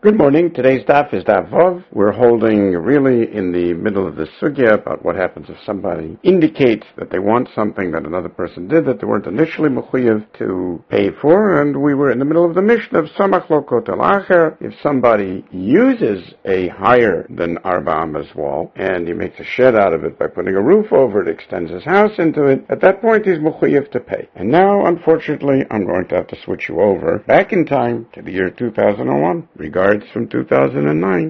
Good morning. Today's daf is daf Vav. We're holding really in the middle of the sugya about what happens if somebody indicates that they want something that another person did that they weren't initially mechuyev to pay for, and we were in the middle of the mission of samach lo kotel acher. If somebody uses a higher than arba amas wall and he makes a shed out of it by putting a roof over it, extends his house into it, at that point he's mechuyev to pay. And now, unfortunately, I'm going to have to switch you over back in time to the year 2001. Regards from 2009.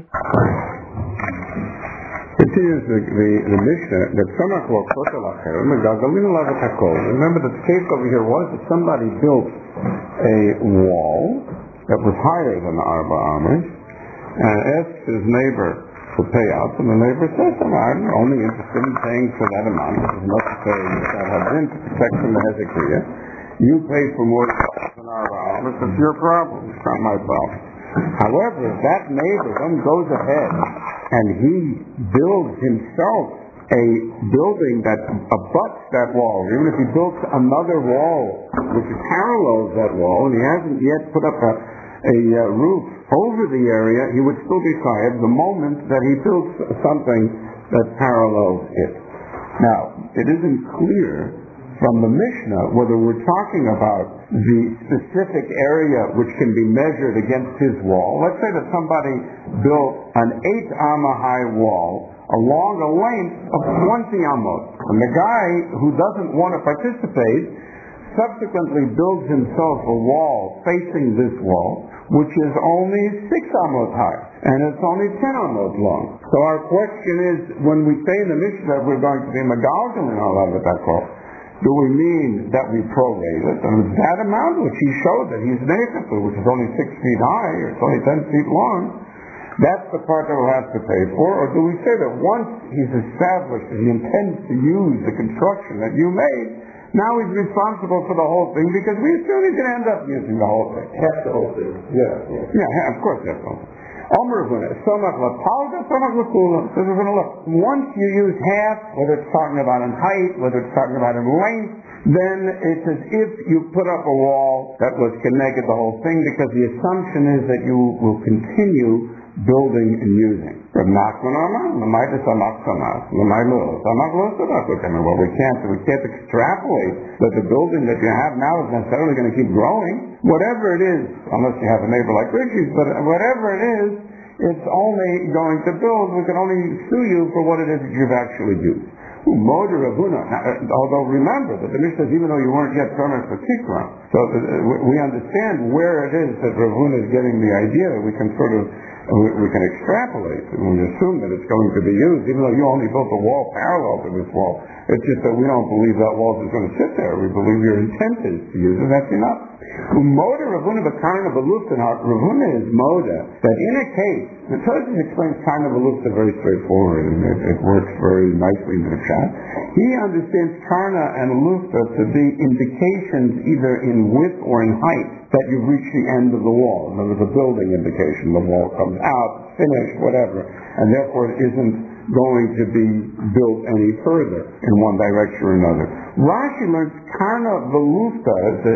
Continues the Mishnah that samach lo kotel acher megalgalin alav et hakol. Remember that the case over here was that somebody built a wall that was higher than the arba amas and asked his neighbor for payouts, and the neighbor says, I'm only interested in paying for that amount, which is necessary to protect from the hezekiah. You pay for more than arba amas, it's your problem, it's not my problem. However, if that neighbor then goes ahead and he builds himself a building that abuts that wall, even if he builds another wall which parallels that wall, and he hasn't yet put up a roof over the area, he would still be chayav the moment that he builds something that parallels it. Now, it isn't clear from the Mishnah whether we're talking about the specific area which can be measured against his wall. Let's say that somebody built an 8-amma high wall along a length of 20 amos, and the guy who doesn't want to participate subsequently builds himself a wall facing this wall which is only 6 amos high and it's only 10 amos long. So our question is, when we say in the Mishnah that we're going to be megalgalin alav et hakol, do we mean that we prorate it? And it's that amount which he showed that he's naked to, which is only 6 feet high, or it's only 10 feet long, that's the part that we'll have to pay for? Or do we say that once he's established that he intends to use the construction that you made, now he's responsible for the whole thing, because we assume he's going to end up using the whole thing? Half the whole thing. Yeah, of course half the whole thing. Once you use half, whether it's talking about in height, whether it's talking about in length, then it's as if you put up a wall that was connected the whole thing, because the assumption is that you will continue building and using. Well, we can't extrapolate that the building that you have now is necessarily going to keep growing. Whatever it is, unless you have a neighbor like Richie's, but whatever it is, it's only going to build. We can only sue you for what it is that you've actually used. Although remember that the Mishnah says even though you weren't yet promised for Tikra, so we understand where it is that Rav Huna is getting the idea that we can extrapolate and we assume that it's going to be used, even though you only built a wall parallel to this wall. It's just that we don't believe that wall is going to sit there. We believe your intent is to use it. That's enough. Moda Rav Huna b'karna v'lufta. Rav Huna is moda that in a case, the Torah explains karna v'lufta very straightforward, and it works very nicely in the chat. He understands karna and lufta to be indications either in width or in height that you've reached the end of the wall. There was a building indication. The wall comes out, finished, whatever, and therefore it isn't going to be built any further in one direction or another. Rashi learns karna v'lufta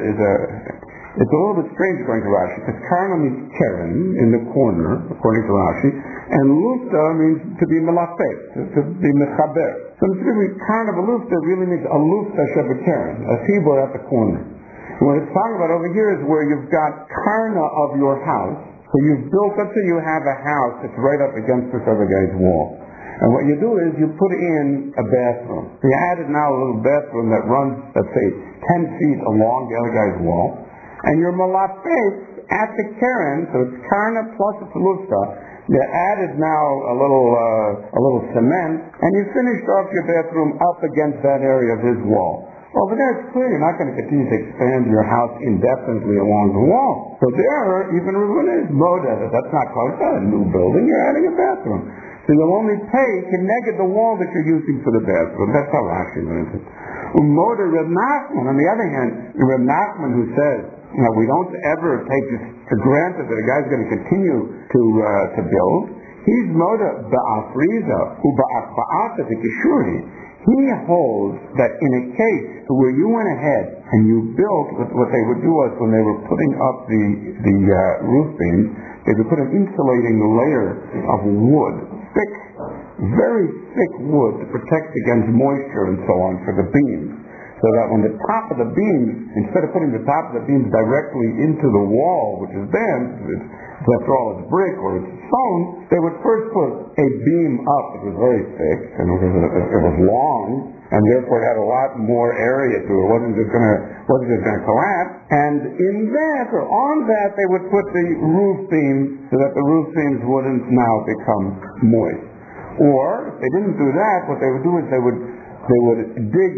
it's a little bit strange going to Rashi, because karna means keren, in the corner, according to Rashi, and lufta means to be melafet, to be mechaber. So karna v'lufta really means a lufta shebekeren, a tibor at the corner. What it's talking about over here is where you've got karna of your house. So you've built, let's say you have a house that's right up against this other guy's wall. And what you do is you put in a bathroom. So you added now a little bathroom that runs, let's say, 10 feet along the other guy's wall. And your malafet at the keren, so it's karna plus it's lufta. You added now a little cement, and you finished off your bathroom up against that area of his wall. Over there, it's clear you're not going to continue to expand your house indefinitely along the wall. So there, even Rav Huna is moda that's not called a new building. You're adding a bathroom. So you'll only pay connected the wall that you're using for the bathroom. That's how Rashi learns it. Moda Reb Nachman, on the other hand, Reb Nachman who says, we don't ever take this for granted that a guy's going to continue to build. He's moda ba'afriza, who ba'afba'ata v'kishuri. He holds that in a case where you went ahead and you built, what they would do was when they were putting up the roof beams, they would put an insulating layer of wood, thick, very thick wood to protect against moisture and so on for the beams. So that when the top of the beams, instead of putting the top of the beams directly into the wall, which is then, after all, it's brick or it's stone, they would first put a beam up. It was very thick and it was long, and therefore it had a lot more area to it. It wasn't just going to collapse. And in that, or on that, they would put the roof beams so that the roof beams wouldn't now become moist. Or if they didn't do that, what they would do is they would dig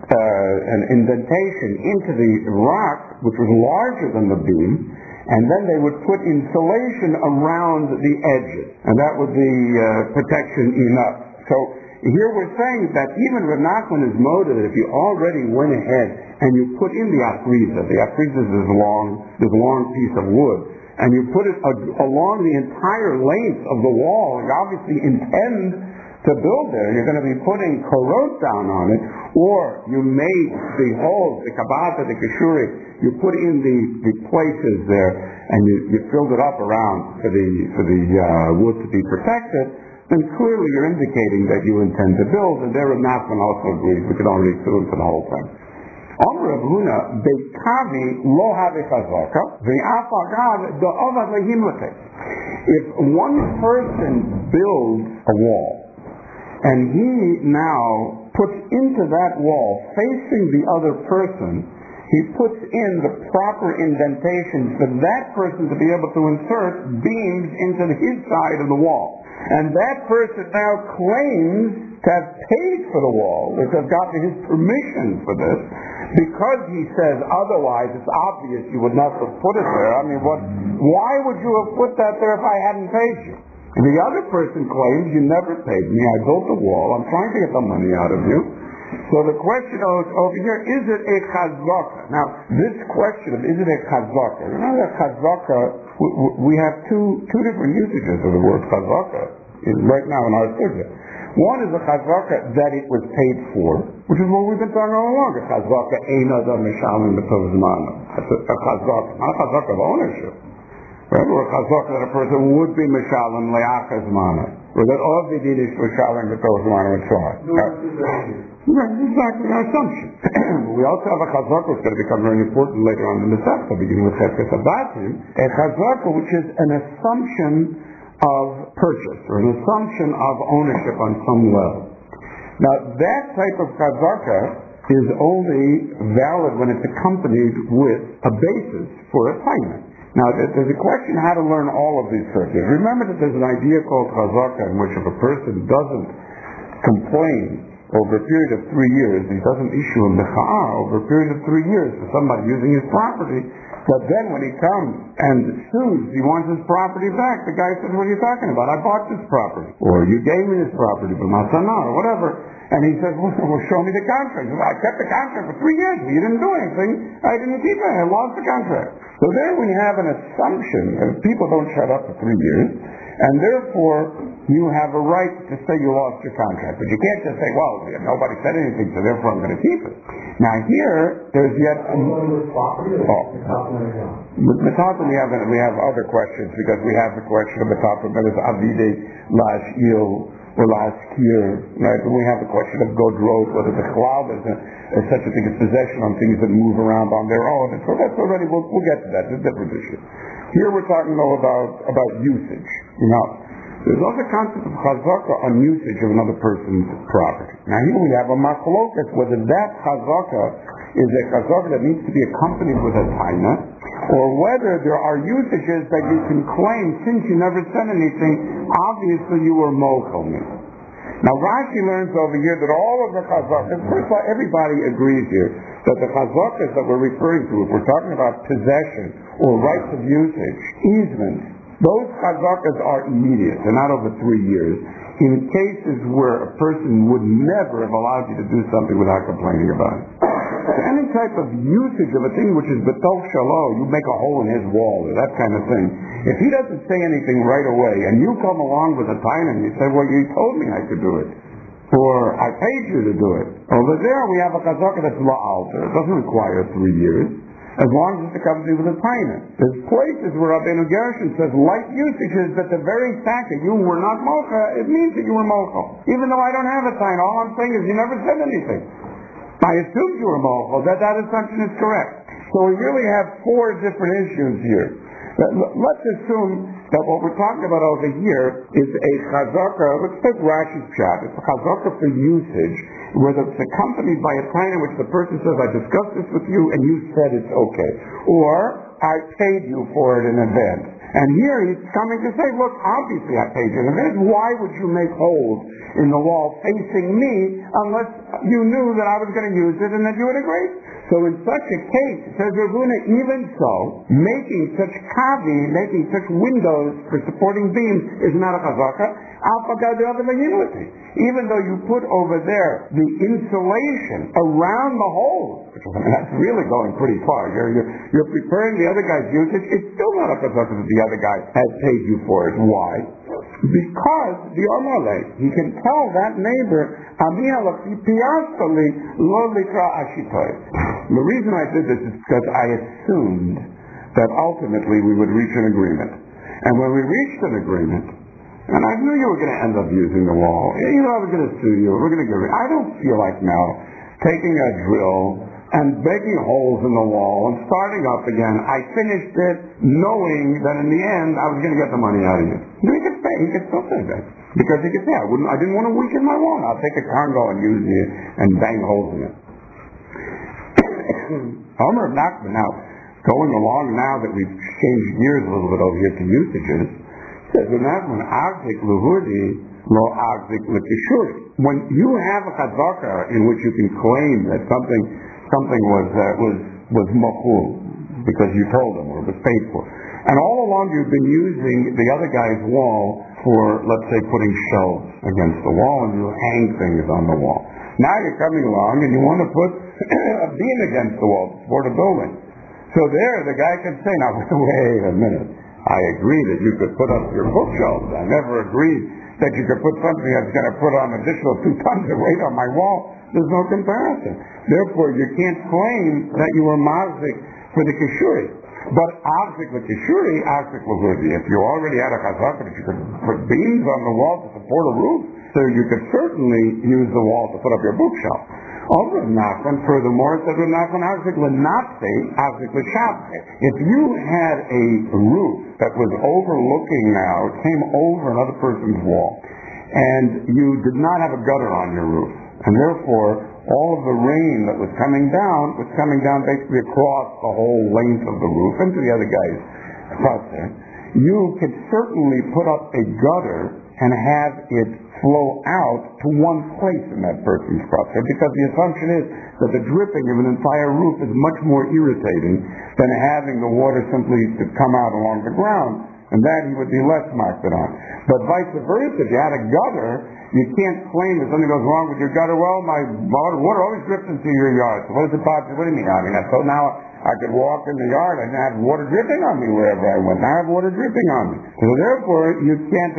an indentation into the rock, which was larger than the beam, and then they would put insulation around the edges, and that would be protection enough. So here we're saying that even Rav Nachman is motive that if you already went ahead and you put in the afriza is this long piece of wood, and you put it along the entire length of the wall, you obviously intend to build there, you're going to be putting korot down on it, or you made the holes, the kabata, the kashuri, you put in the places there, and you filled it up around for the wood to be protected, then clearly you're indicating that you intend to build, and there Rav Nachman also agrees, we can already sue him for the whole thing. Amr Rav Huna, beikavi lo have chazaka, ve'af agav da'avad lehimlate. If one person builds a wall, and he now puts into that wall, facing the other person, he puts in the proper indentations for that person to be able to insert beams into his side of the wall. And that person now claims to have paid for the wall, or to have gotten his permission for this, because he says otherwise it's obvious you would not have put it there. I mean, why would you have put that there if I hadn't paid you? And the other person claims, you never paid me, I built the wall, I'm trying to get the money out of you. So the question over here, is it a chazaka? Now, this question of is it a chazaka? Remember that chazaka, we have two different usages of the word chazaka right now in our sugya. One is a chazaka that it was paid for, which is what we've been talking all along. A chazaka ein adam mishalim b'tov zmano. That's a chazaka, not a chazaka of ownership. Right? Or a chazaka that a person would be mishalim le'achas mana, or that all the din is mishalim b'tov zmano and so on. Right, exactly, an assumption. We also have a chazaka that's going to become very important later on in the Masechta, beginning with Chefkes Abatim, a chazaka which is an assumption of purchase, or an assumption of ownership on some level. Now, that type of chazaka is only valid when it's accompanied with a basis for a payment. Now, there's a question how to learn all of these circuits. Remember that there's an idea called chazaka in which if a person doesn't complain over a period of 3 years, he doesn't issue a mecha'ah over a period of 3 years for somebody using his property, but then when he comes and sues, he wants his property back. The guy says, what are you talking about? I bought this property. Or you gave me this property, but matana, or whatever. And he says, well, show me the contract. Well, I kept the contract for 3 years, but you didn't do anything. I didn't keep it. I lost the contract. So there we have an assumption that people don't shut up for 3 years, and therefore you have a right to say you lost your contract. But you can't just say, well, nobody said anything, so therefore I'm going to keep it. Now here, there's yet... Metafra, we have other questions, because we have the question of Metafra, whether it's Avide, Lash, Il, or last year, right? And we have the question of Godrot, whether the cloud is such a thing as possession on things that move around on their own. And so that's already, we'll get to that. It's a different issue. Here we're talking though about usage. There's also a concept of chazaka on usage of another person's property. Now here we have a machlokas, whether that chazaka is a chazaka that needs to be accompanied with a taina, or whether there are usages that you can claim since you never said anything, obviously you were mochel me. Now Rashi learns over here that all of the chazakas, first of all, everybody agrees here that the chazakas that we're referring to, if we're talking about possession or rights of usage, easements, those chazakas are immediate. They're not over 3 years. In cases where a person would never have allowed you to do something without complaining about it. So any type of usage of a thing which is betov shalo, you make a hole in his wall or that kind of thing. If he doesn't say anything right away and you come along with a time and you say, well, you told me I could do it. or I paid you to do it. Over there we have a chazaka that's la'alter. It doesn't require 3 years, as long as it's a company with a payment. There's places where Rabbeinu Gershon says light usage is that the very fact that you were not mocha, it means that you were mocha. Even though I don't have a sign, all I'm saying is you never said anything. I assumed you were mocha, that assumption is correct. So we really have 4 different issues here. Let's assume that what we're talking about over here is a chazaka, let's take Rashi's pshat, it's a chazaka for usage, where it's accompanied by a time in which the person says, I discussed this with you and you said it's okay. Or, I paid you for it in advance. And here he's coming to say, look, obviously I paid you in advance. Why would you make holes in the wall facing me unless you knew that I was going to use it and that you would agree? So in such a case, says Ravuna, even so, making such kavi, making such windows for supporting beams is not a chazaka. Even though you put over there the insulation around the holes, that's really going pretty far. You're preparing the other guy's usage. It's still not a chazaka that the other guy has paid you for it. Why? Because the Amalek, he can tell that neighbor, the reason I did this is because I assumed that ultimately we would reach an agreement. And when we reached an agreement, and I knew you were going to end up using the wall, you know I was going to sue you, we're going to give it. I don't feel like now taking a drill and making holes in the wall and starting up again. I finished it knowing that in the end I was going to get the money out of you. He could still say that. Because he could say, I didn't want to weaken my wall. I'll take a Congo and use it and bang holes in it. Homer of Nachman, now, going along now that we've changed gears a little bit over here to usages, says, when you have a chazaka in which you can claim that something was machul, because you told them or was paid for, and all along you've been using the other guy's wall for, let's say, putting shelves against the wall, and you hang things on the wall. Now you're coming along and you want to put a beam against the wall to support a building. So there, the guy can say, now wait a minute, I agree that you could put up your bookshelves. I never agreed that you could put something that's going to put on additional 2 tons of weight on my wall. There's no comparison. Therefore, you can't claim that you were mazik for the kishuri. But azik with kishuri, azik l'hudi. If you already had a chazaka that you could put beams on the wall to support a roof, so you could certainly use the wall to put up your bookshelf. Over Nachman, furthermore, said Nachman, azik l'natse, azik l'shavse. If you had a roof that was overlooking now, came over another person's wall, and you did not have a gutter on your roof, and therefore all of the rain that was coming down basically across the whole length of the roof into the other guy's there. You could certainly put up a gutter and have it flow out to one place in that person's structure, because the assumption is that the dripping of an entire roof is much more irritating than having the water simply to come out along the ground, and that he would be less marked on. But vice versa, if you had a gutter, you can't claim that something goes wrong with your gutter. Well, my water always drips into your yard. So what does it bother? What do you mean? I mean, so now I could walk in the yard and have water dripping on me wherever I went. Now I have water dripping on me. So therefore, you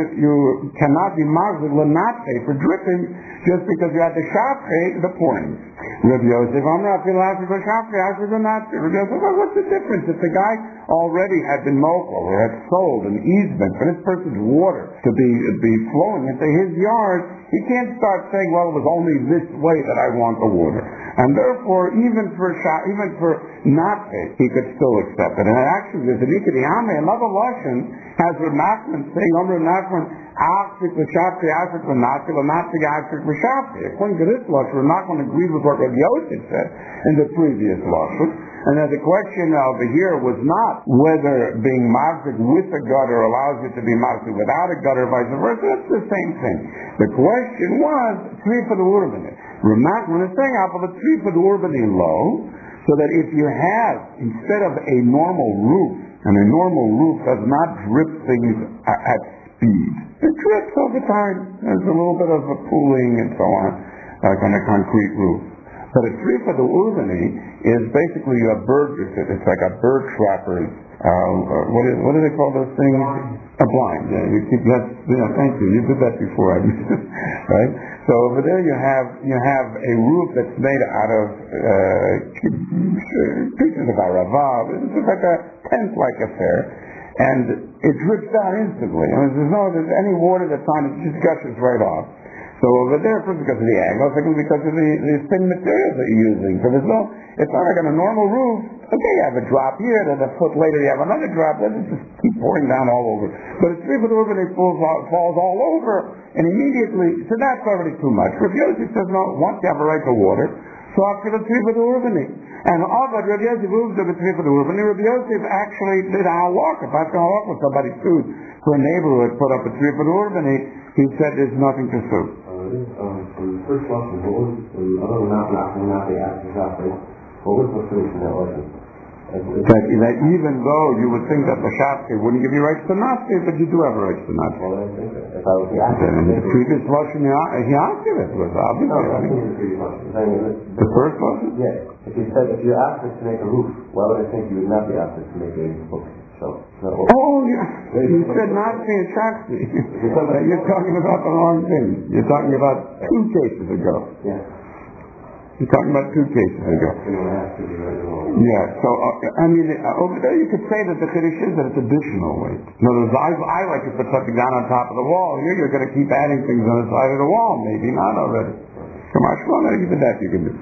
cannot be mazil l'natse for dripping just because you had the shafre, the point. Rabbi Yosef, I'm not going to ask you for shafre, ask you for natse. Rabbi Yosef, well, what's the difference? If the guy already had been mochel or had sold an easement for this person's water to be flowing into his yard, he can't start saying, well, it was only this way that I want the water. And therefore, even for natse, he could still accept it. And actually, there's an ikadiyame, another lashon, has Rav Nachman saying, Rav Nachman, Achzik l'shafri, Achzik l'natze, l'natze, Achzik l'shafri. According to this lashon, Rav Nachman agreed with what Rav Yosef said in the previous lashon. And that the question over here was not whether being mazzik with a gutter allows you to be mazzik without a gutter, vice versa. That's the same thing. The question was three for the urbani. Rav Nachman is saying, the three for the urbani low, so that if you have, instead of a normal roof, and a normal roof does not drip things at speed. It drips over time. There's a little bit of a cooling and so on, like on a concrete roof. But a tree for the urbani is basically a bird, it's like a bird trapper's what do they call those things? A blind. Yeah, you keep that. Yeah, thank you. You did that before, right? So over there you have a roof that's made out of pieces of arava. It's like a tent-like affair, and it drips down instantly. There's any water that's on it, it just gushes right off. So over there, first because of the angle, second because of the thin materials that you're using. So it's not like on a normal roof. Okay, you have a drop here, then a foot later you have another drop, then it just keep pouring down all over. But it's 3 foot over, it falls all over, and immediately, so that's already too much. Rabbi Yossi says, no, once you have a right to water, so after the 3 foot over, and Avad, Rabbi Yossi moves to the 3 foot over, and Rabbi Yossi actually did a halakha. If I was going to halakha with somebody sued for a neighbor who had put up a 3 foot over, he said there's nothing to sue. First question, that even though you would think that the Shafke wouldn't give you rights to Nasi, but you do have rights to Nasi. Well, I think if I was in the previous Lashon, he asked you it was obvious. No, I think in the previous Lashon. The first Lashon? Yeah. If you asked us to make a roof, why would I think you would not be asked us to make a book? So, yeah. You said Nasi and Shafke. You're talking about the wrong thing. You're talking about 2 cases ago. Yeah. You're talking about 2 cases ago. Yeah, so, over there you could say that the Kiddush is that it's additional weight. In other words, I like to put something down on top of the wall. Here you're going to keep adding things on the side of the wall. Maybe not already. Come on, even that you can do.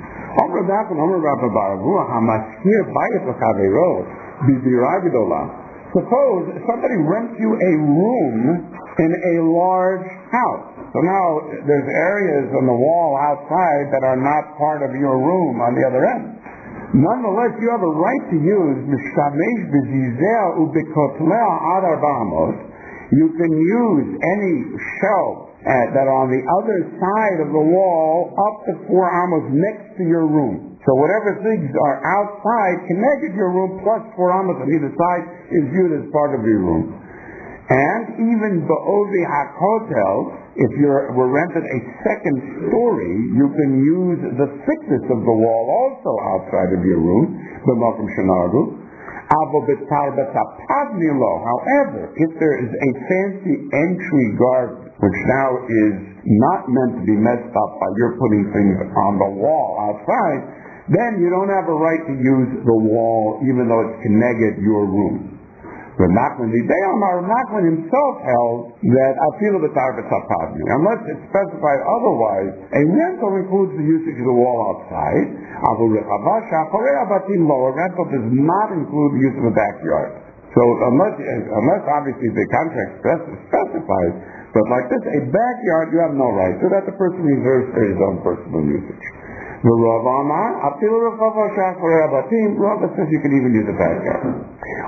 Suppose somebody rents you a room in a large house. So now there's areas on the wall outside that are not part of your room on the other end. Nonetheless, you have a right to use you can use any shelf that are on the other side of the wall up to 4 amos next to your room. So whatever things are outside connected your room plus 4 amos on either side is viewed as part of your room. And even Ba'ovi HaKotel, if we're rented a second story, you can use the thickness of the wall also outside of your room, b'makom shenagu. However, if there is a fancy entry garden, which now is not meant to be messed up by your putting things on the wall outside, then you don't have a right to use the wall even though it's connected your room. Rav Nachman himself held that unless it's specified otherwise, a rental includes the usage of the wall outside. A rental does not include the use of the backyard. So unless obviously the contract specifies, but like this, a backyard you have no right, so that the person reserves for his own personal usage. The Rava says you can even use a backyard.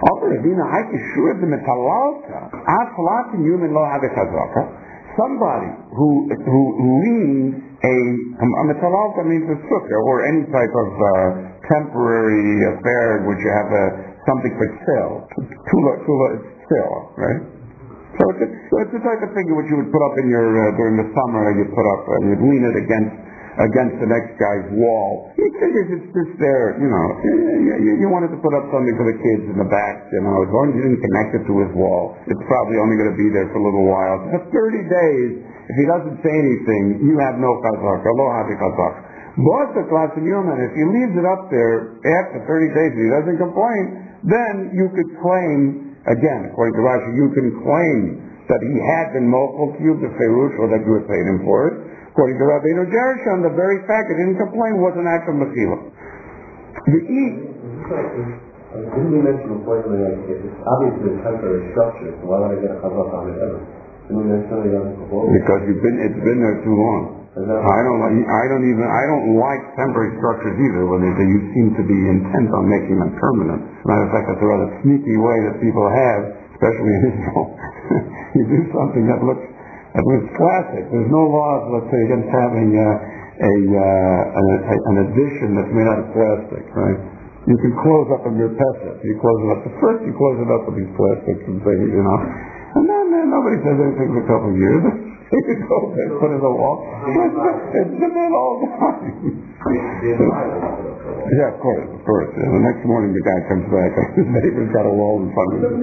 Somebody who leans a metalalta means a sukkah or any type of temporary affair in which you have something for sale. Tula is sale, right? So it's the type of thing which you would put up in your during the summer. You put up, you'd lean it against the next guy's wall. He figures it's just there, you wanted to put up something for the kids in the back, as long as you didn't connect it to his wall, it's probably only going to be there for a little while. For 30 days, if he doesn't say anything, you have no chazak, lo havi chazak. If he leaves it up there after 30 days and he doesn't complain, then you could claim, again, according to Rashi, you can claim that he had been mochel to you, the ferush, or that you had paid him for it. According to Rabbeinu Gershon, the very fact that he didn't complain was an act of mechila. Didn't we mention before that it's obviously a temporary structure, so why would I get a chazak on it ever? Didn't we mention it before? Because it's been there too long. I don't like temporary structures either when you seem to be intent on making them permanent. Matter of fact, that's a rather sneaky way that people have, especially in Israel. You do something that looks classic. There's no laws, let's say, against having an addition that's made out of plastic, right? You can close up on your pesach. You close it up. First you close it up with these plastics and things, and then nobody says anything for a couple of years. You go there, put in the wall. It's been there all the time. Yeah, of course. Yeah, the next morning the guy comes back and his neighbor's got a wall in front of him.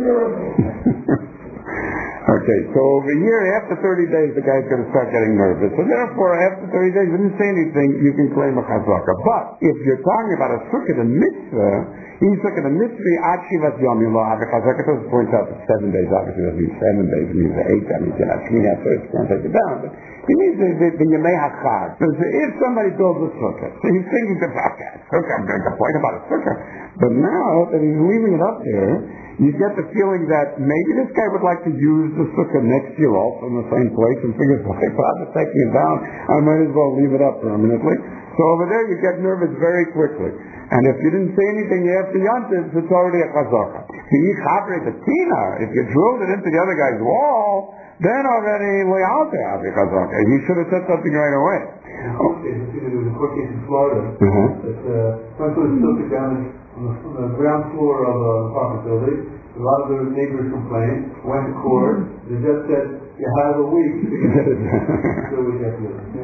Okay, so over here, after 30 days, the guy's going to start getting nervous. So therefore, after 30 days, you didn't say anything, you can claim a chazaka. But if you're talking about a sukkah and mitzvah, he's looking at a mitzvah, ad shivat yom, you'll have a chazaka. It points out that 7 days, obviously doesn't mean 7 days, it means 8, that means you're not shmini atzeret, it's going to take it down. But it means the yemei hachag. So if somebody builds a sukkah, so he's thinking about that sukkah, I'm going to complain about a sukkah. But now that he's leaving it up there, you get the feeling that maybe this guy would like to use the sukkah next year also in the same place and figures, well, if I'm taking it down, I might as well leave it up permanently. So over there you get nervous very quickly. And if you didn't say anything after Yontif, it's already a chazaka. If you drilled it into the other guy's wall, then already he should have said something right away. There was a court case in Florida that someone put a sukkah down on the ground floor of an apartment building. A lot of the neighbors complained, went to court. The judge said, you have a week to get it. So we get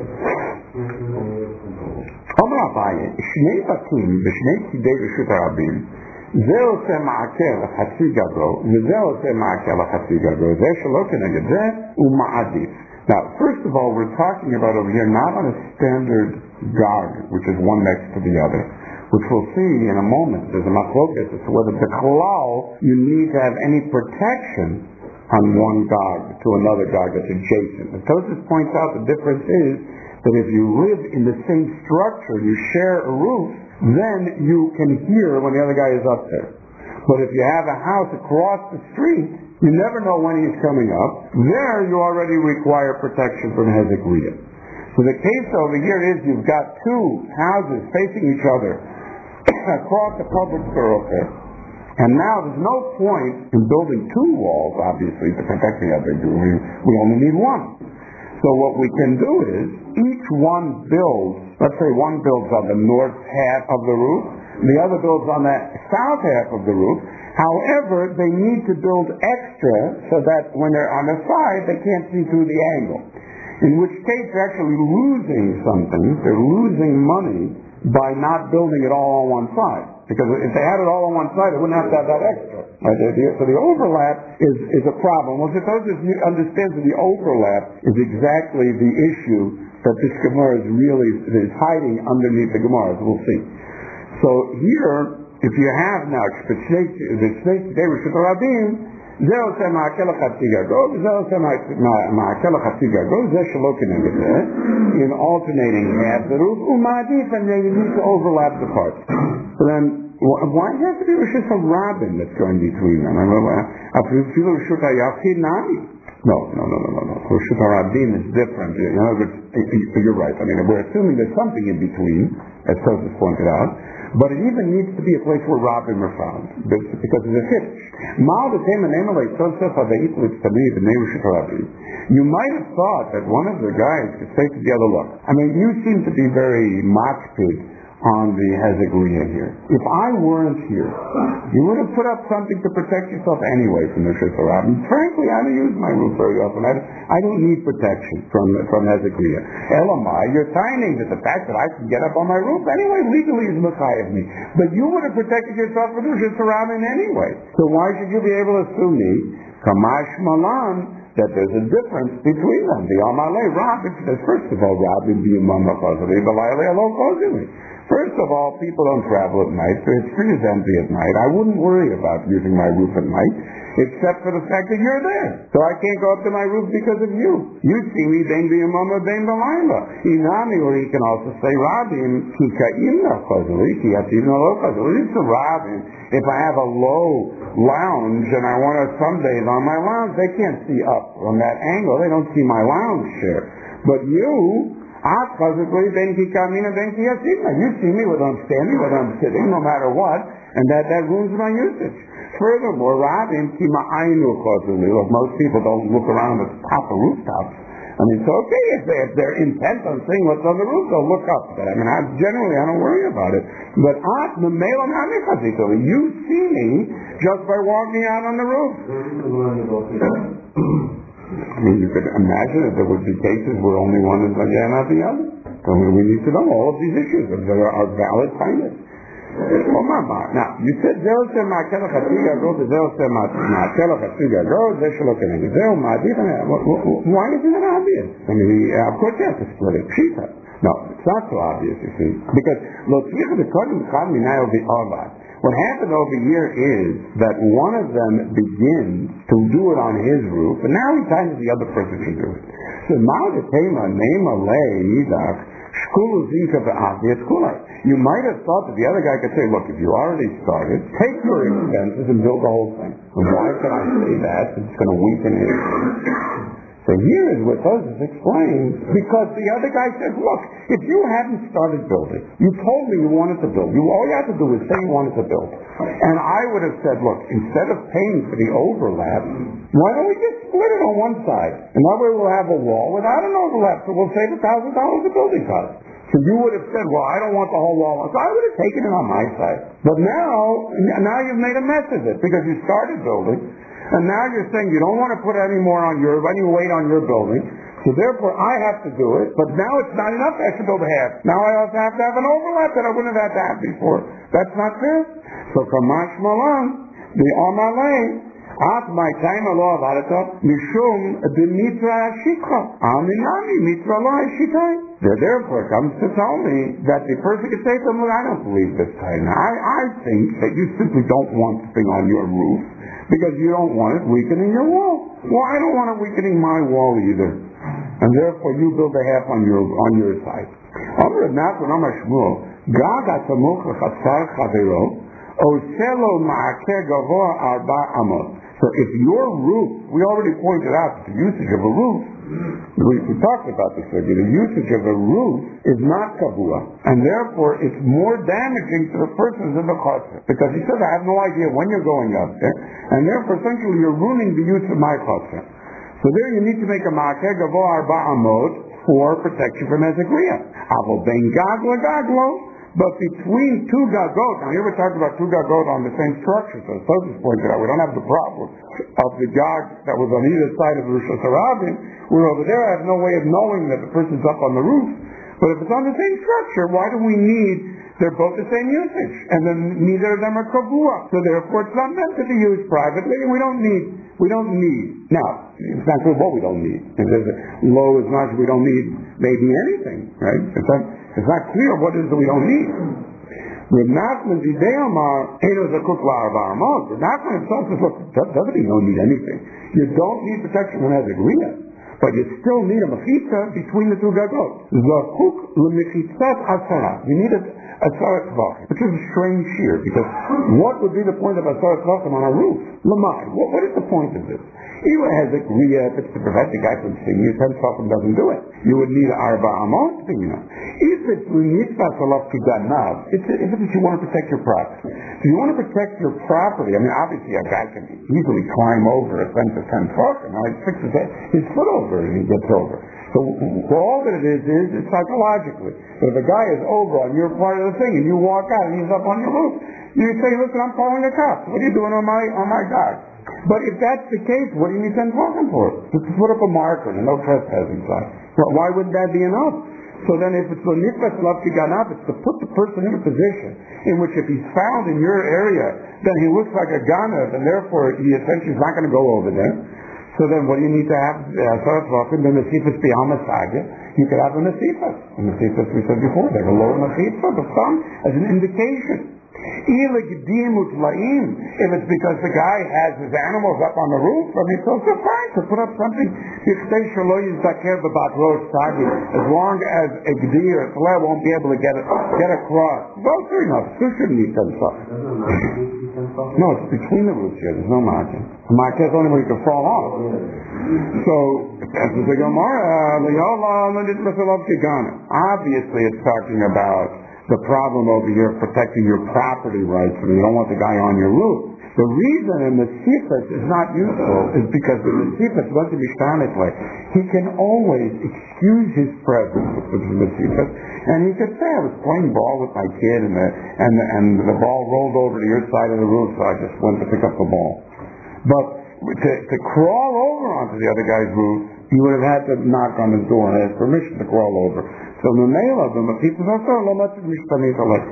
אומר אביי, שני בתים בשני צידי רשות הרבים, זה עושה מעקר לחצי גדול, וזה עושה מעקר לחצי גדול, זה שלא כנגד זה, הוא מעדיף. Now, first of all, we're talking about over here not on a standard gog, which is one next to the other, which we'll see in a moment. There's a machloket as to whether b'chlal you need to have any protection on one gog to another gog that's adjacent. And Tosfos points out the difference is that if you live in the same structure, you share a roof, then you can hear when the other guy is up there. But if you have a house across the street, you never know when he's coming up. There you already require protection from Hezek Riyah. So the case over here is you've got two houses facing each other across a public thoroughfare. And now there's no point in building two walls, obviously, to protect the other. We only need one. So what we can do is, each one builds, let's say one builds on the north half of the roof, the other builds on the south half of the roof. However, they need to build extra so that when they're on the side, they can't see through the angle. In which case, they're actually losing something. They're losing money by not building it all on one side. Because if they had it all on one side, they wouldn't have to have that extra. Right? So the overlap is a problem. Well, suppose you understand that the overlap is exactly the issue that this Gemara is hiding underneath the Gemara, as we'll see. So here, if you have now the Shnei Reshut Rabim, זה עושה מעקל החצי גגו, וזה עושה מעקל החצי גגו, זה שלא כנגד זה, in alternating half the roof, ומעדיף, and they need to overlap the parts. So then, why does it have to be Reshut HaRabim that's going between them? אפילו Reshut HaYachid nami. No. Reshut HaRabim is different. In other words, you're right. I mean, we're assuming there's something in between, as Tosfos pointed out, but it even needs to be a place where Rabim are found, because it's a hitch. You might have thought that one of the guys could say to the other, look, I mean, you seem to be very makpid on the Hezek Riyah here. If I weren't here, you would have put up something to protect yourself anyway from the Reshut HaRabim. Frankly, I don't use my roof very often. I don't need protection from Hezek Riyah. Elamai, you're signing that the fact that I can get up on my roof anyway legally is mechayev me. But you would have protected yourself from the Reshut HaRabim anyway. So why should you be able to sue me? Kamash Malan, that there's a difference between them. The Amalei Rabim says, first of all, Rabim be a mama chazari, the Lailei alone chazari. First of all, people don't travel at night, so it's street is empty at night. I wouldn't worry about using my roof at night, except for the fact that you're there. So I can't go up to my roof because of you. You see me, then be a mama, then b'layla. Inami, or he can also say, Rabim, ki ka'imna chazali, ki yativna lo chazali. It's a Rabim. If I have a low lounge and I want to some days on my lounge, they can't see up from that angle. They don't see my lounge share. But you, you see me whether I'm standing, whether I'm sitting, no matter what, and that ruins my usage. Furthermore, most people don't look around at the top of rooftops. I mean, it's okay if they're intent on seeing what's on the roof, they'll look up. But I mean, I don't worry about it. But you see me just by walking out on the roof. I mean, you could imagine that there would be cases where only one is Zayah and not the other. So we need to know all of these issues, if there are valid findings. Now, you said, why is it not obvious? I mean, of course you have to split it. No, it's not so obvious, you see. Because, what happened over here is that one of them begins to do it on his roof, and now he tells the other person to do it. So, you might have thought that the other guy could say, look, if you already started, take your expenses and build the whole thing. And why can I say that? It's going to weaken his. So here is what Tosfos explains, because the other guy says, look, if you hadn't started building, you told me you wanted to build. All you had to do was say you wanted to build. And I would have said, look, instead of paying for the overlap, why don't we just split it on one side? And that way we'll have a wall without an overlap, so we'll save $1,000 of building costs. So you would have said, well, I don't want the whole wall. So I would have taken it on my side. But now you've made a mess of it, because you started building, and now you're saying you don't want to put any weight on your building, so therefore I have to do it, but now it's not enough, I have to build a half. Now I also have to have an overlap that I wouldn't have had to have before. That's not fair. So Kamash Malan, the Amalei, my time law of Arata, Mishum the Mitra Shikha. Aminami Mitra Lai Shikai. Therefore comes to tell me that the person could say to them, I don't believe this time. I think that you simply don't want the thing on your roof because you don't want it weakening your wall. Well, I don't want it weakening my wall either. And therefore you build a half on your side. Amr Nachman Amar Shmuel, Gaga Samuch Chatzar Chavero, Oselo Ma'akeh Gavoa Arba Amot. So if your roof, we already pointed out that the usage of a roof, we talked about this already, the usage of a roof is not kavua, and therefore it's more damaging to the persons in the chassid, because he says, I have no idea when you're going up there, and therefore essentially you're ruining the use of my chassid. So there you need to make a ma'akeh gavoa arba amot for protection from ezekriya. Avo ben gag legaglo. But between two gagot, now here we're talking about two gagot on the same structure, so Tosfos pointed out, we don't have the problem of the gag that was on either side of the Rosh Hashanah, where over there I have no way of knowing that the person's up on the roof. But if it's on the same structure, why do we need, they're both the same usage, and then neither of them are kavua, so therefore it's not meant to be used privately, and we don't need. Now, it's not clear what we don't need. If there's a low as much, we don't need maybe anything, right? It's not clear what it is that we don't need. Reb Nachman Zidei Eino Zakuk La'arba Amot. Reb Nachman himself says, look, doesn't he don't need anything. You don't need protection from Ezekriya, but you still need a mechitza between the two gagot. Zakuk l'mechitzat asara. You need a asarat tvachim, which is a strange shear, because what would be the point of asarat tvachim on a roof? Lamai. What is the point of this? Even has a kriya, if it's to prevent the guy from seeing you, 10 tvachim doesn't do it. You would need arba amot, If it's mitzvah salaf kiganav, if it's you want to protect your property. So you want to protect your property, I mean, obviously a guy can easily climb over a fence of 10 tvachim. Now he fixes his foot over and he gets over. So all that it is it's psychologically. So if a guy is over on your part of the thing and you walk out and he's up on your roof, you say, listen, I'm calling the cops. What are you doing on my guard? But if that's the case, what do you need 10 tvachim for? Just to put up a marker and a no trespassing sign. Well, why wouldn't that be enough? So then if it's the mitzvah salav kiganaf, it's to put the person in a position in which if he's found in your area, then he looks like a ganav, and therefore he essentially is not going to go over there. So then what do you need to have? Then the sifas b'al masagah. You could have a sifas. And the sifas we said before, they have a lower masifah, the thumb, as an indication. If it's because the guy has his animals up on the roof, I mean, it's also fine to put up something as long as a gdir, a tleh won't be able to get across. Both are enough. Still shouldn't need 10 tvachim. No, it's between the roofs here. There's no margin. The margin is only where you can fall off. So, as the Gemara, obviously it's talking about the problem over here of protecting your property rights, and you don't want the guy on your roof. The reason in the sifas is not useful is because in the sifas, he can always excuse his presence with the sifas, and he could say, I was playing ball with my kid, and the ball rolled over to your side of the roof, so I just went to pick up the ball. But to crawl over over onto the other guy's roof, you would have had to knock on his door and ask permission to crawl over. So the male of them, people say, "Oh, much of mishtanit alek."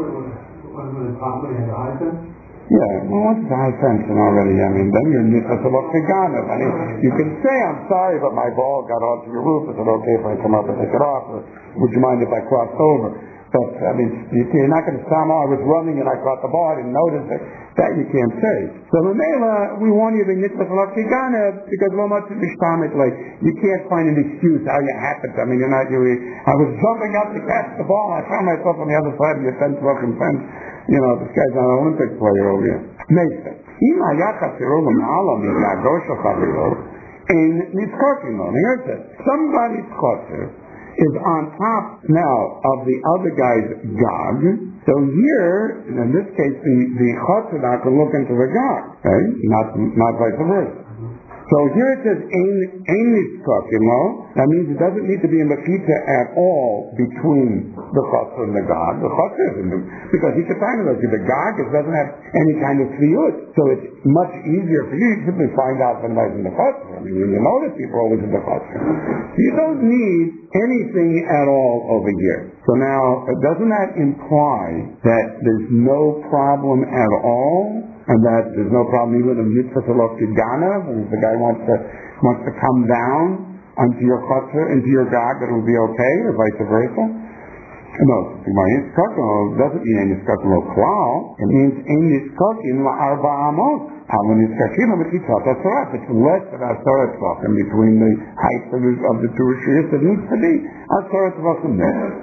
Yeah, well, what's the high fencing already? I mean, then you're nitzasavok tiganav. I mean, you can say, "I'm sorry, but my ball got onto your roof. Is it okay if I come up and take it off? Or would you mind if I crossed over?" But, I mean, you're not going to sound, "Oh, I was running and I caught the ball, I didn't notice it." That you can't say. So, Mamela, we want you to nitzasavok tiganav because lo much mishtamit, like, you can't find an excuse how you happened. I mean, you're not really, I was jumping up to catch the ball, I found myself on the other side of your fence-broken fence. You know, this guy's not an Olympic player over here. Mason. Ima yachasiru ma'ala mizagosha chaviro in nitzkokim. Here it says, somebody's chotzer is on top now of the other guy's gog. So here, in this case, the chotzer now can look into the gog, right? Not vice versa. So here it says, ein nitzkokim. That means it doesn't need to be a mechitza at all between the chotzer and the gog. The chotzer isn't, because he can find it. The gog doesn't have any kind of tziyut. So it's much easier for you to simply find out if anybody's in the chotzer. I mean, you know that people are always in the chotzer. You don't need anything at all over here. So now, doesn't that imply that there's no problem at all? And that there's no problem even in mitzvah salot ganav, and if the guy wants to come down onto your chotzer, into your gog, that will be okay, or vice versa? No, doesn't mean ein niskakin lo klal. It means ein niskakin la arba amot. How niskakin lo mitzvah tasaraf. It's less than asarat tvachim between the height of the two rishis. It needs to be asarat tvachim there.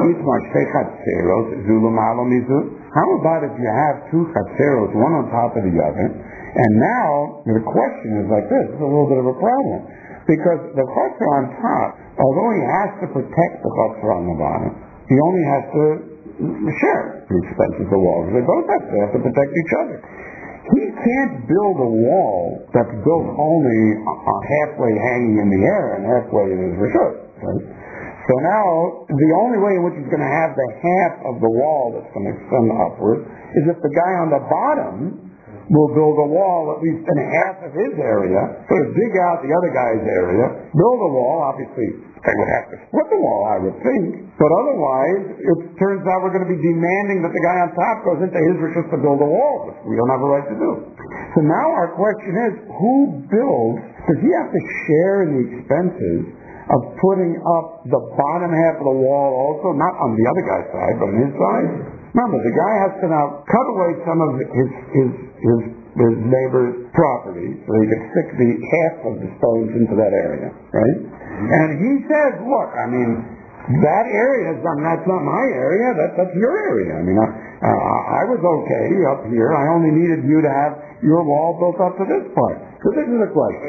How about if you have two chatzeros, one on top of the other, and now the question is like this, it's a little bit of a problem, because the chatzer on top, although he has to protect the chatzer on the bottom, he only has to share the expenses of the walls. They both have to protect each other. He can't build a wall that's built only halfway hanging in the air and halfway in his rishut, right? So now, the only way in which he's going to have the half of the wall that's going to extend upward is if the guy on the bottom will build a wall at least in half of his area, sort of dig out the other guy's area, build a wall. Obviously, they would have to split the wall, I would think. But otherwise, it turns out we're going to be demanding that the guy on top goes into his rishus to build a wall, which we don't have a right to do. So now our question is, who builds? Does he have to share in the expenses of putting up the bottom half of the wall also, not on the other guy's side, but on his side? Remember, the guy has to now cut away some of his neighbor's property so he can stick the half of the stones into that area, right? And he says, look, I mean, that area that's not my area, that's your area. I mean, I was okay up here. I only needed you to have your wall built up to this part. So this is the question.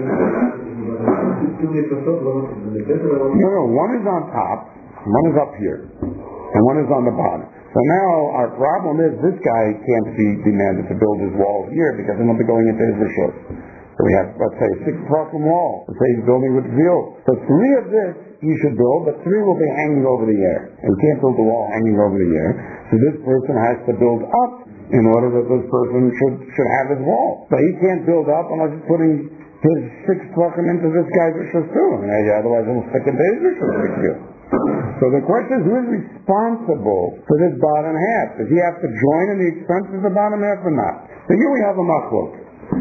No, one is on top, one is up here, and one is on the bottom. So now our problem is this guy can't be demanded to build his wall here because he'll be going into his rishut. So we have, let's say, 6 broken wall. Let's say he's building with veal. So 3 of this he should build, but 3 will be hanging over the air. And he can't build the wall hanging over the air. So this person has to build up in order that this person should have his wall. But he can't build up unless he's putting his 6 broken into this guy's rishut too. I mean, otherwise he'll stick into his rishut. So the question is, who is responsible for this bottom half? Does he have to join in the expenses of the bottom half or not? So here we have a machlok.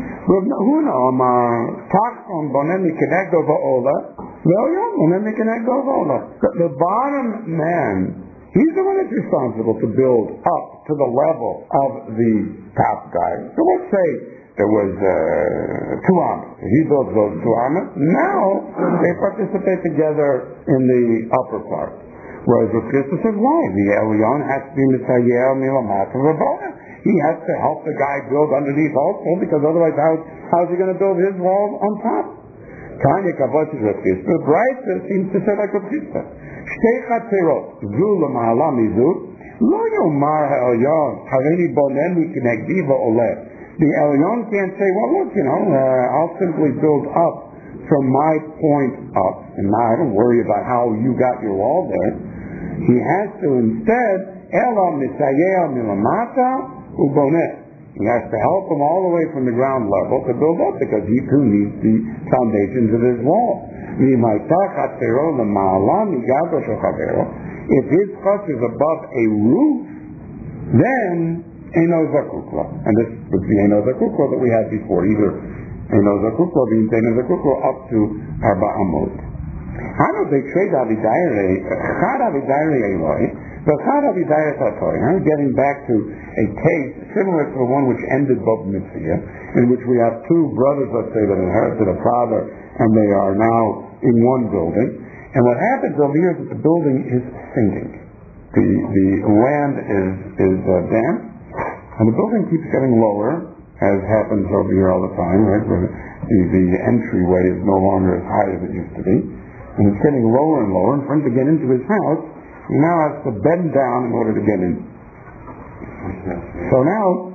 The bottom man, he's the one that's responsible to build up to the level of the top guy. So let's say there was 2 amas. He builds those 2 amas. Now they participate together in the upper part. Whereas with Christus says, why? The Elyon has to be Mitzayel Milamata Rabona. He has to help the guy build underneath also, because otherwise how's he going to build his wall on top? Tanya Kavot is Rav Chisda. The Braita seems to say like Rav Chisda. Shtei chatzerot, zu l'ma'ala mizu, lo yomar ha'elyon, hareini boneni k'negdi va'oleh. The Elyon can't say, well, look, I'll simply build up from my point up, and now I don't worry about how you got your wall there. He has to instead, Ela misayel milamata uboneh. He has to help him all the way from the ground level to build up, because he too needs the foundations of his wall. If his chutz is above a roof, then Eino Zakukla. And this was the Eino Zakukla that we had before. Either Eino Zakukla means Eino Zakukla up to Arba Amot. How do they trade Avidayre? Chad Avidayre Eloi. The Chad Avidayre Tatoy. Getting back to a case similar to the one which ended Bob Mitzvah, in which we have two brothers, let's say, that inherited a father, and they are now in one building. And what happens over here is that the building is sinking. The land is damp, and the building keeps getting lower, as happens over here all the time, right? Where the entryway is no longer as high as it used to be, and it's getting lower and lower. And for him to get into his house, he now has to bend down in order to get in. So now,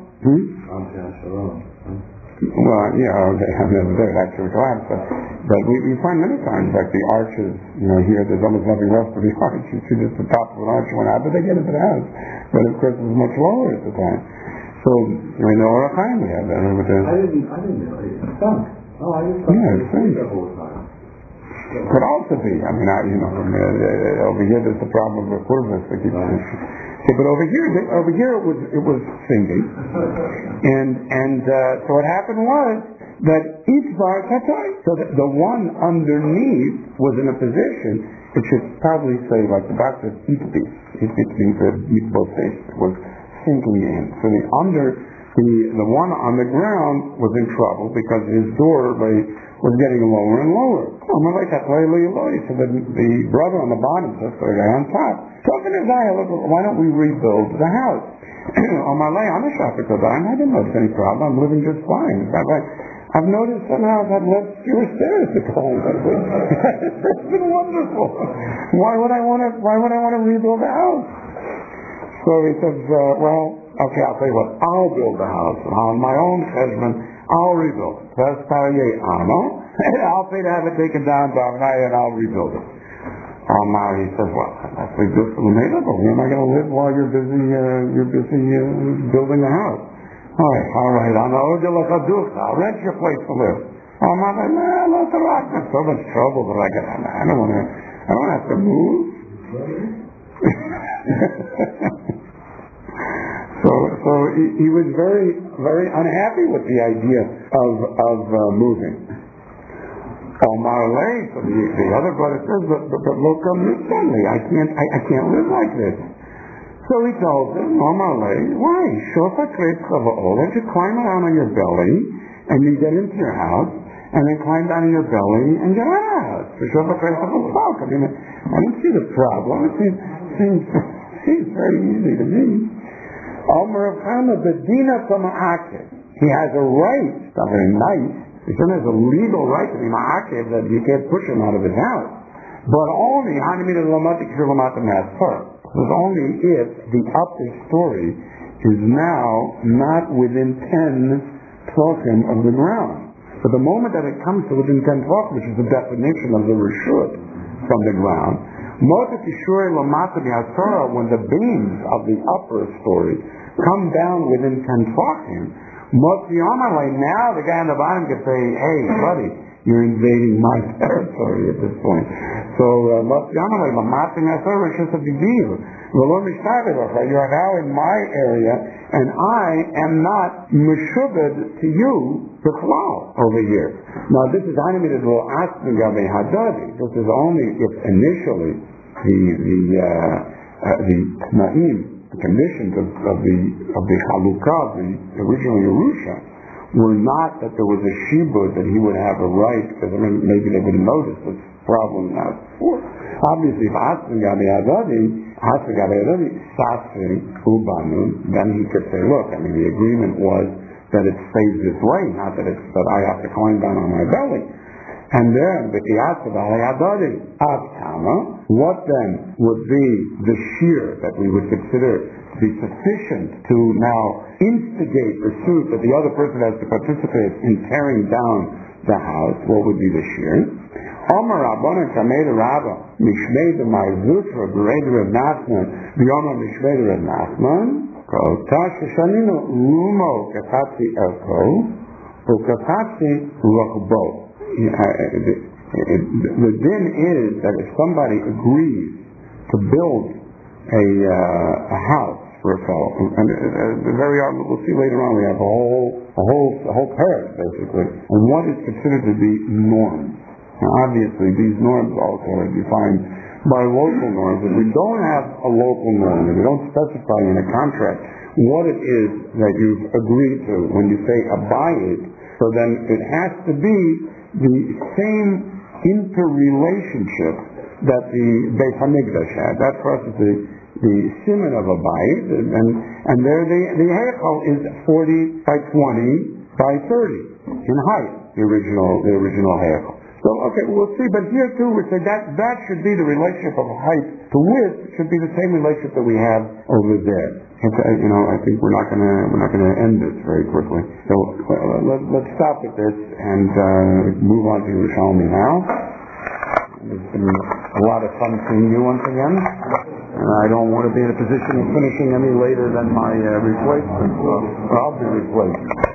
well, yeah, okay, I mean, there, that's your collapse. But we find many times, like the arches, here, there's almost nothing left of the arch. You see just the top of an arch went out, but they get into the house. But of course, it was much lower at the time. So, we know what kind we have there. I didn't know. It's sunk. Oh, I just thought it was the whole time. Could also be. I mean, over here there's the problem of the kurvas that keeps but over here it was sinking, and so what happened was that each bar tatay, so that the one underneath was in a position, it should probably say like the box of each piece, each both faces was sinking in. So the one on the ground was in trouble because his doorway was getting lower and lower. So the brother on the bottom says to the guy on top, why don't we rebuild the house? On my lay, I'm a shopper because I didn't notice any problem. I'm living just fine. I've noticed somehow I've had less fewer stairs to climb. It's been wonderful. Why would I want to rebuild the house? So he says, okay, I'll tell you what, I'll build the house on my own cheshbon. I'll rebuild it. I'll pay to have it taken down, and I'll rebuild it. Now he says, well, that's a good for the made up. Where am I going to live while you're busy building the house? All right. I'll rent your place to live. That's so much trouble that I don't have to move. So he was very, very unhappy with the idea of moving. So the other brother says, but look, I can't live like this. So he tells him, why? Why don't you climb around on your belly and you get into your house, and then climb down on your belly and get out of the house. I mean, I don't see the problem. It seems very easy to me. He has a right, it's not very nice, he has a legal right to be ma'akev, that you can't push him out of his house. But only, this is only if the upper story is now not within 10 tzokim of the ground. But the moment that it comes to within 10 tzokim, which is the definition of the reshut from the ground, when the beams of the upper story come down within 10 tzokim, now the guy on the bottom can say, hey, buddy, you're invading my territory at this point. So, it's just a big deal. You are now in my area, and I am not meshubed to you, the klal, over here. Now, this is animated little asking Gabi Hadadi. This is only if initially the tnaim, the conditions of the halukah, the original Yerusha, were not that there was a shibud that he would have a right, because maybe they would have noticed this problem now before. Obviously, if Asri Gabi Adadi, Sasri Ubanu, then he could say, look, the agreement was that it stays this way, not that I have to climb down on my belly. And then, what then would be the shear that we would consider to be sufficient to now instigate the suit that the other person has to participate in tearing down the house? What would be the shear? Omar Rabbanan Kamei Rabba Mishmei the Marzutra Bereder of Nachman B'Yomar Mishmei of Nachman Tashashaninu lumo kafatzi elko, ukafatzi rachbo. The din is that if somebody agrees to build a house for a fellow, and we'll see later on, we have a whole parak basically on what is considered to be norms. Now, obviously, these norms also are defined by local norms. If we don't have a local norm, if we don't specify in a contract what it is that you've agreed to when you say abayit, so then it has to be the same interrelationship that the Beit HaMikdash had. That for us is the siman of a bayit, and there the heichal is 40 by 20 by 30 in height, the original heichal. So, okay, we'll see, but here too we say that should be the relationship of height to width, should be the same relationship that we have over there. I think we're not gonna end this very quickly. So let's stop at this and move on to Yerushalmi now. It's been a lot of fun seeing you once again, and I don't want to be in a position of finishing any later than my replacement. So I'll be replaced.